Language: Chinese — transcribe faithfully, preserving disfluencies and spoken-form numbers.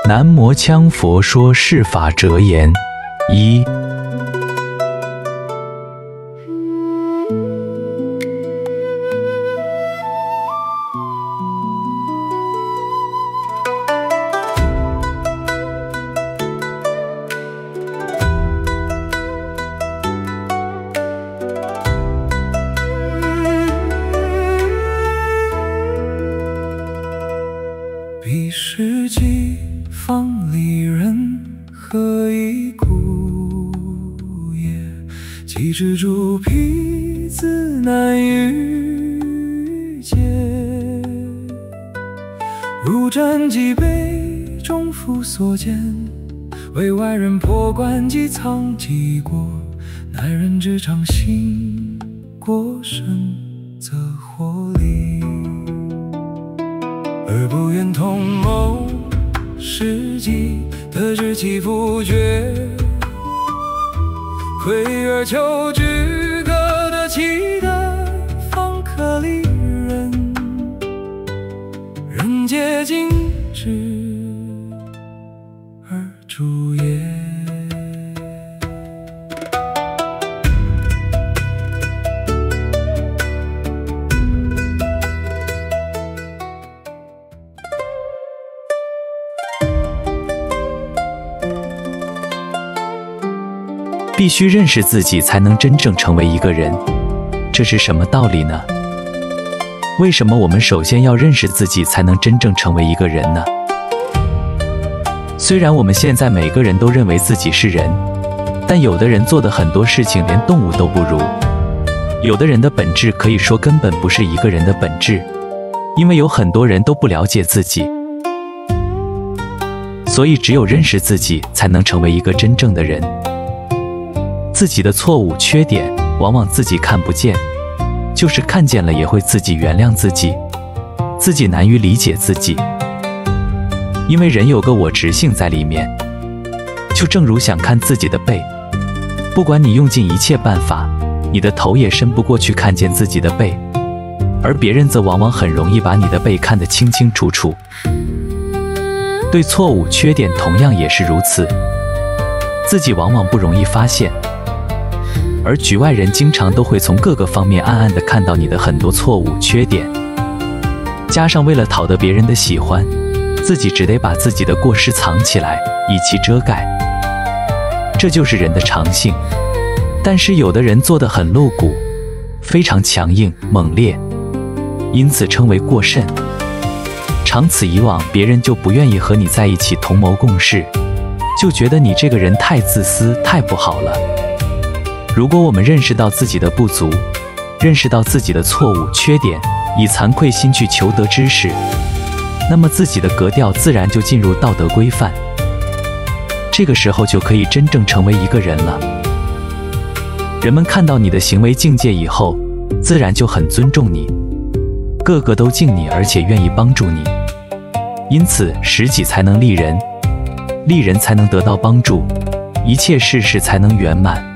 南摩羌佛说释法折言一。 彼时己方离人，何以故也？既知诸彼自难遇见，如战即杯中夫所见，为外人破关即藏己过，男人之常心，过深则获利，而不愿同谋时机，得知其复绝，愧而求之，各得其得，方可利人。人皆尽之而主也。 必须认识自己，才能真正成为一个人。这是什么道理呢？为什么我们首先要认识自己，才能真正成为一个人呢？虽然我们现在每个人都认为自己是人，但有的人做的很多事情连动物都不如。有的人的本质可以说根本不是一个人的本质，因为有很多人都不了解自己。所以只有认识自己，才能成为一个真正的人。自己的错误、缺点，往往自己看不见，就是看见了也会自己原谅自己，自己难于理解自己。因为人有个我执性在里面，就正如想看自己的背，不管你用尽一切办法，你的头也伸不过去看见自己的背，而别人则往往很容易把你的背看得清清楚楚。对错误、缺点同样也是如此，自己往往不容易发现，而局外人经常都会从各个方面暗暗地看到你的很多错误、缺点，加上为了讨得别人的喜欢，自己只得把自己的过失藏起来，以其遮盖。这就是人的常性。但是有的人做得很露骨，非常强硬、猛烈，因此称为过甚。长此以往，别人就不愿意和你在一起同谋共事，就觉得你这个人太自私、太不好了。如果我们认识到自己的不足，认识到自己的错误、缺点，以惭愧心去求得知识，那么自己的格调自然就进入道德规范。这个时候就可以真正成为一个人了。人们看到你的行为境界以后，自然就很尊重你，个个都敬你，而且愿意帮助你。因此，识己才能利人，利人才能得到帮助，一切事事才能圆满。